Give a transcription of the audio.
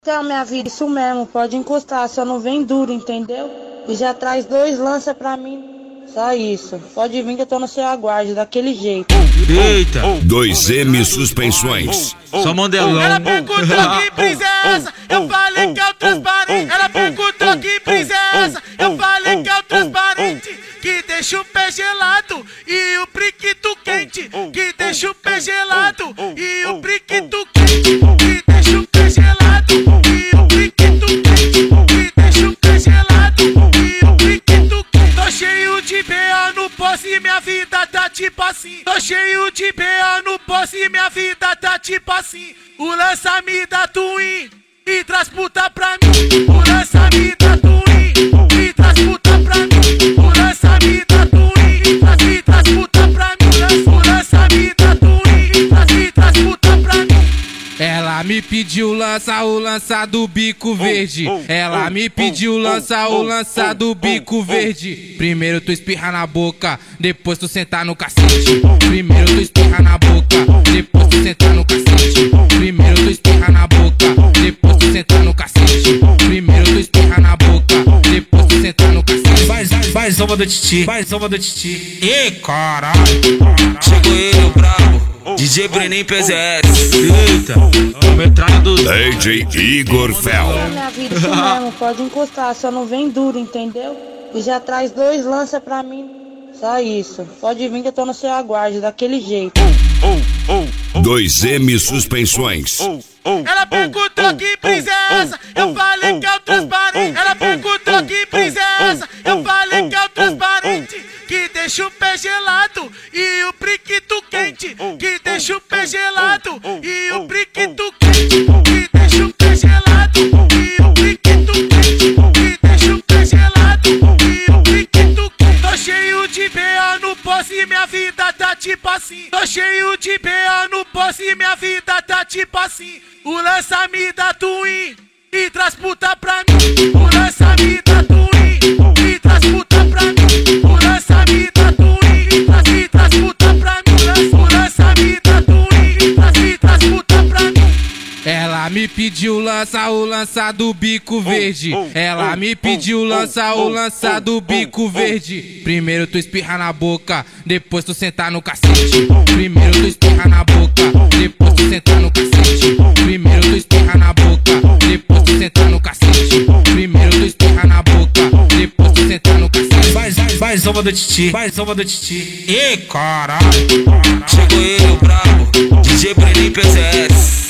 Então, minha vida, isso mesmo, pode encostar, só não vem duro, entendeu? E já traz 2 lança pra mim, só isso. Pode vir que eu tô no seu aguardo, daquele jeito. Eita! 2M Suspensões. Só mandelão. Ela perguntou que princesa, eu falei que é o transparente. Ela perguntou que princesa, eu falei que é o transparente. Que deixa o pé gelado e o priquito quente. Que deixa o pé gelado e o priquito quente. Que deixa o pé gelado e o priquito quente. Que deixa o pé gelado e o priquito quente. Tô cheio de BA no posse e minha vida tá tipo assim. Tô cheio de BA no posse e minha vida tá tipo assim. O lança me dá twin e traz puta pra mim. O lança me dá twin e traz puta pra mim. O lança me dá twin e traz puta pra mim. O lança me dá twin e traz puta pra mim. Ela me pediu lança o lança do bico verde. Ela me pediu lança o lança do bico verde. Primeiro tu espirra na boca, depois tu sentar no cacete. Primeiro tu espirra na boca, depois tu sentar no cacete. Primeiro tu espirra na boca, depois tu sentar no cacete. Primeiro tu espirra na boca, depois tu sentar no cacete. Vai zoma do titi, vai zoma do titi. Ih, caralho. Chegou ele, o brabo, DJ Brenin PZS. Eita! A metralha do DJ Igor Fel. Minha vida, isso mesmo, pode encostar, só não vem duro, entendeu? E já traz 2 lança pra mim, só isso. Pode vir que eu tô no seu aguardo, daquele jeito. 2M Suspensões. Ela perguntou que princesa, eu falei que é o transparente. Ela perguntou que princesa, eu falei que é o transparente. Que deixa o pé gelado e o priquito quente. Que deixa o pé gelado e o priquito quente. Que deixa o pé gelado e o priquito quente. Que deixa o pé gelado e o priquito quente. Tô cheio de BA no posse e minha vida tá tipo assim. Tô cheio de BA no posse e minha vida tá tipo assim. O lança me dá twin e traz puta pra mim. O lança me dá twin e traz puta pra mim. O lança me dá twin e traz puta pra mim. O lança me dá twin e traz puta pra mim. Ela me pediu lança o lança do bico verde. Ela me pediu lança o lança do bico verde. Primeiro tu espirra na boca, depois tu sentar no cacete. Primeiro tu espirra na boca, depois tu sentar no cacete. Primeiro tu espirra na boca, depois tu sentar no cacete. Primeiro tu espirra na boca, depois tu sentar no cacete. vai zoma do titi, vai zoma do titi. Ih, caralho. Chegou ele, o brabo, DJ Brenin PZS.